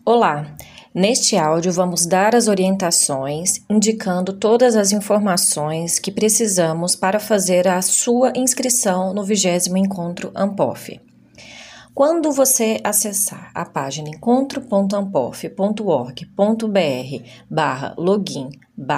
Olá! Neste áudio vamos dar as orientações indicando todas as informações que precisamos para fazer a sua inscrição no 20º Encontro Anpof. Quando você acessar a página encontro.anpof.org.br/login/,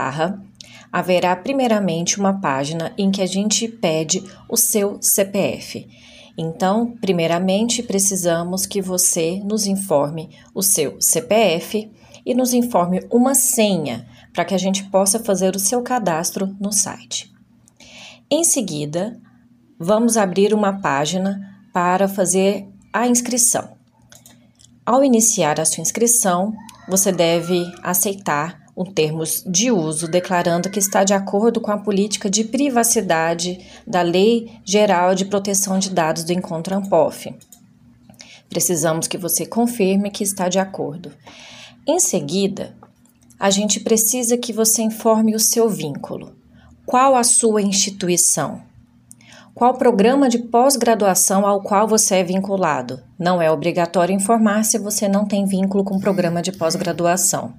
haverá primeiramente uma página em que a gente pede o seu CPF. Então, primeiramente, precisamos que você nos informe o seu CPF e nos informe uma senha para que a gente possa fazer o seu cadastro no site. Em seguida, vamos abrir uma página para fazer a inscrição. Ao iniciar a sua inscrição, você deve aceitar termos de uso, declarando que está de acordo com a política de privacidade da Lei Geral de Proteção de Dados do Encontro Anpof. Precisamos que você confirme que está de acordo. Em seguida, a gente precisa que você informe o seu vínculo. Qual a sua instituição? Qual programa de pós-graduação ao qual você é vinculado? Não é obrigatório informar se você não tem vínculo com o programa de pós-graduação.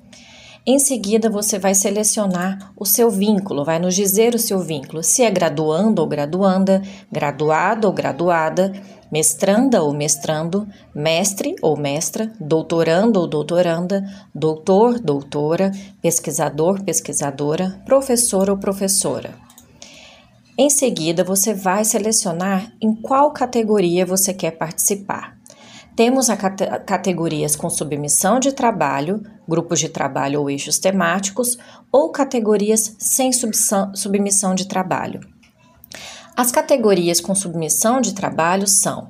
Em seguida, você vai selecionar o seu vínculo, vai nos dizer o seu vínculo, se é graduando ou graduanda, graduado ou graduada, mestranda ou mestrando, mestre ou mestra, doutorando ou doutoranda, doutor, doutora, pesquisador, pesquisadora, professor ou professora. Em seguida, você vai selecionar em qual categoria você quer participar. Temos categorias com submissão de trabalho, grupos de trabalho ou eixos temáticos, ou categorias sem submissão de trabalho. As categorias com submissão de trabalho são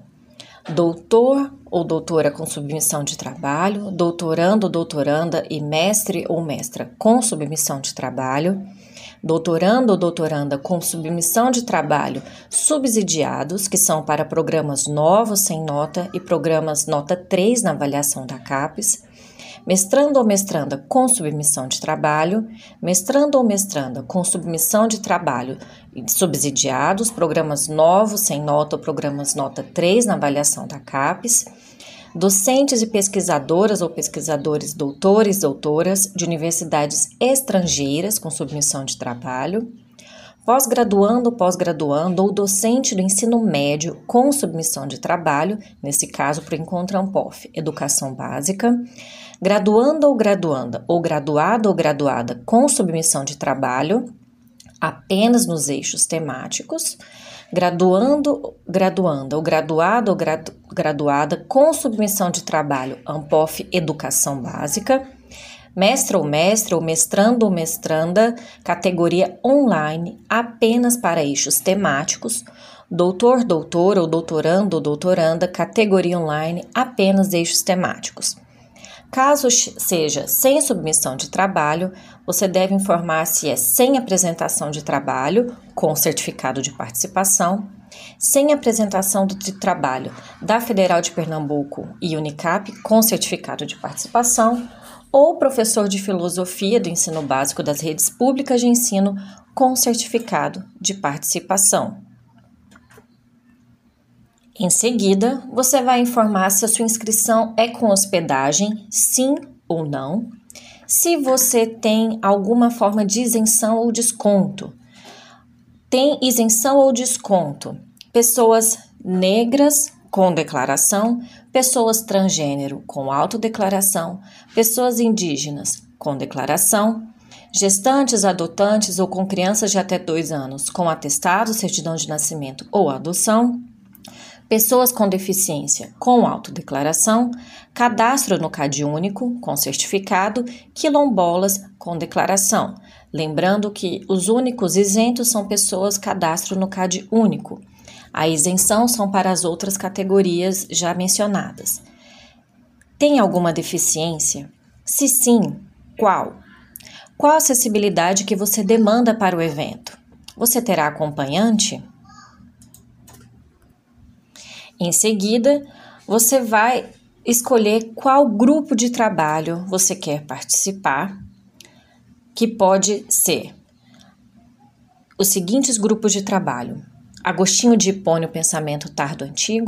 doutor ou doutora com submissão de trabalho, doutorando ou doutoranda e mestre ou mestra com submissão de trabalho, doutorando ou doutoranda com submissão de trabalho subsidiados, que são para programas novos sem nota e programas nota 3 na avaliação da CAPES, mestrando ou mestranda com submissão de trabalho, mestrando ou mestranda com submissão de trabalho subsidiados, programas novos sem nota ou programas nota 3 na avaliação da CAPES, docentes e pesquisadoras ou pesquisadores doutores, doutoras de universidades estrangeiras com submissão de trabalho, pós-graduando ou docente do ensino médio com submissão de trabalho, nesse caso para o Encontro Anpof, Educação Básica, graduando ou graduanda ou graduado ou graduada com submissão de trabalho, apenas nos eixos temáticos, graduando, graduanda ou graduado ou graduada com submissão de trabalho Anpof Educação Básica, mestre ou mestrando ou mestranda, categoria online apenas para eixos temáticos, doutor, doutora ou doutorando ou doutoranda, categoria online apenas eixos temáticos. Caso seja sem submissão de trabalho, você deve informar se é sem apresentação de trabalho, com certificado de participação, sem apresentação de trabalho da Federal de Pernambuco e Unicap, com certificado de participação, ou professor de filosofia do ensino básico das redes públicas de ensino com certificado de participação. Em seguida, você vai informar se a sua inscrição é com hospedagem, sim ou não, se você tem alguma forma de isenção ou desconto. Tem isenção ou desconto? Pessoas negras com declaração, pessoas transgênero com autodeclaração, pessoas indígenas com declaração, gestantes, adotantes ou com crianças de até 2 anos com atestado, certidão de nascimento ou adoção, pessoas com deficiência com autodeclaração, cadastro no CadÚnico com certificado, quilombolas com declaração. Lembrando que os únicos isentos são pessoas cadastro no CadÚnico. A isenção são para as outras categorias já mencionadas. Tem alguma deficiência? Se sim, qual? Qual a acessibilidade que você demanda para o evento? Você terá acompanhante? Em seguida, você vai escolher qual grupo de trabalho você quer participar, que pode ser os seguintes grupos de trabalho: Agostinho de Hipona, o Pensamento Tardo Antigo,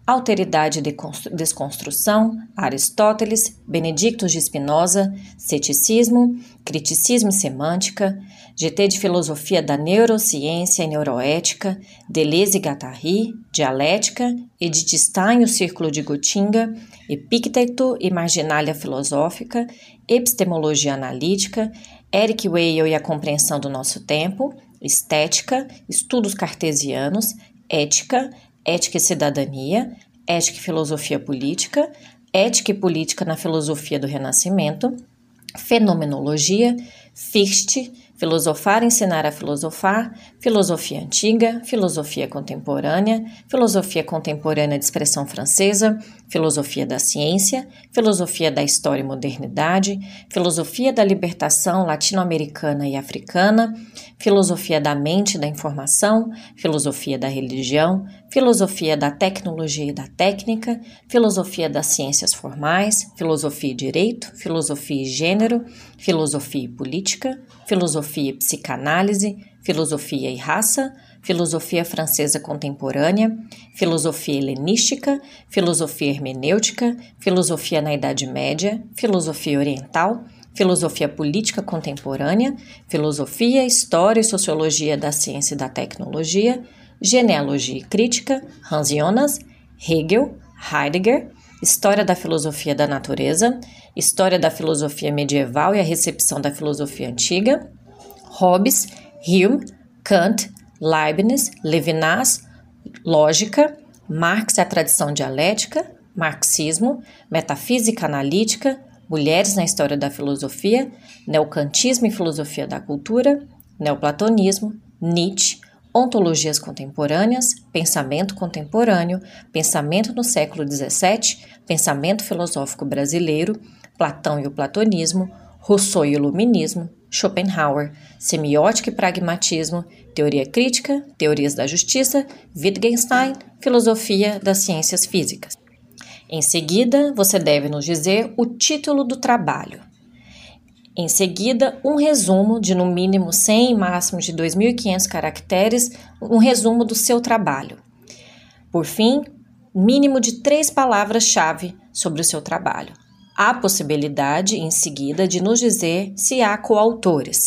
Alteridade e Desconstrução, Aristóteles, Benedictus de Spinoza, Ceticismo, Criticismo e Semântica, GT de Filosofia da Neurociência e Neuroética, Deleuze e Guattari, Dialética, Edith Stein e o Círculo de Gotinga, Epícteto e Marginalia Filosófica, Epistemologia Analítica, Eric Weil e a Compreensão do Nosso Tempo, Estética, Estudos Cartesianos, Ética, Ética e Cidadania, Ética e Filosofia Política, Ética e Política na Filosofia do Renascimento, Fenomenologia, Fichte, Filosofar, Ensinar a Filosofar, Filosofia Antiga, Filosofia Contemporânea, Filosofia Contemporânea de Expressão Francesa, Filosofia da Ciência, Filosofia da História e Modernidade, Filosofia da Libertação Latino-Americana e Africana, Filosofia da Mente e da Informação, Filosofia da Religião, Filosofia da Tecnologia e da Técnica, Filosofia das Ciências Formais, Filosofia e Direito, Filosofia e Gênero, Filosofia e Política, Filosofia e Psicanálise, Filosofia e Raça, Filosofia Francesa Contemporânea, Filosofia Helenística, Filosofia Hermenêutica, Filosofia na Idade Média, Filosofia Oriental, Filosofia Política Contemporânea, Filosofia, História e Sociologia da Ciência e da Tecnologia, Genealogia e Crítica, Hans Jonas, Hegel, Heidegger, História da Filosofia da Natureza, História da Filosofia Medieval e a Recepção da Filosofia Antiga, Hobbes, Hume, Kant, Leibniz, Levinas, Lógica, Marx e a Tradição Dialética, Marxismo, Metafísica Analítica, Mulheres na História da Filosofia, Neocantismo e Filosofia da Cultura, Neoplatonismo, Nietzsche, Ontologias Contemporâneas, Pensamento Contemporâneo, Pensamento no século XVII, Pensamento Filosófico Brasileiro, Platão e o Platonismo, Rousseau e o Iluminismo, Schopenhauer, Semiótica e Pragmatismo, Teoria Crítica, Teorias da Justiça, Wittgenstein, Filosofia das Ciências Físicas. Em seguida, você deve nos dizer o título do trabalho. Em seguida, um resumo de no mínimo 100 e máximo de 2.500 caracteres, um resumo do seu trabalho. Por fim, mínimo de 3 palavras-chave sobre o seu trabalho. Há possibilidade, em seguida, de nos dizer se há coautores.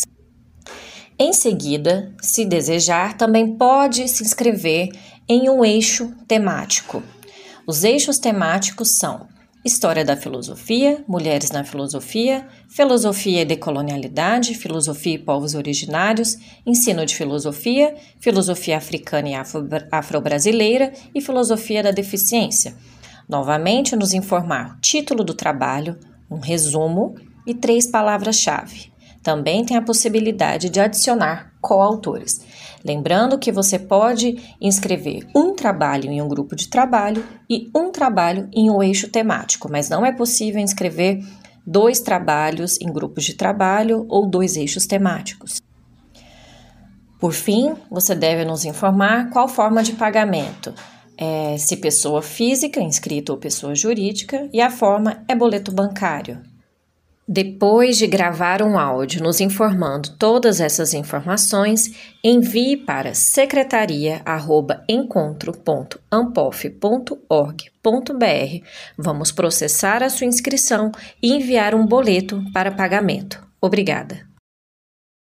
Em seguida, se desejar, também pode se inscrever em um eixo temático. Os eixos temáticos são História da Filosofia, Mulheres na Filosofia, Filosofia e Decolonialidade, Filosofia e Povos Originários, Ensino de Filosofia, Filosofia Africana e Afro-Brasileira e Filosofia da Deficiência. Novamente, nos informar o título do trabalho, um resumo e 3 palavras-chave. Também tem a possibilidade de adicionar coautores. Lembrando que você pode inscrever um trabalho em um grupo de trabalho e um trabalho em um eixo temático, mas não é possível inscrever 2 trabalhos em grupos de trabalho ou 2 eixos temáticos. Por fim, você deve nos informar qual forma de pagamento. Se pessoa física, inscrita ou pessoa jurídica, e a forma é boleto bancário. Depois de gravar um áudio nos informando todas essas informações, envie para secretaria@encontro.ampof.org.br. Vamos processar a sua inscrição e enviar um boleto para pagamento. Obrigada.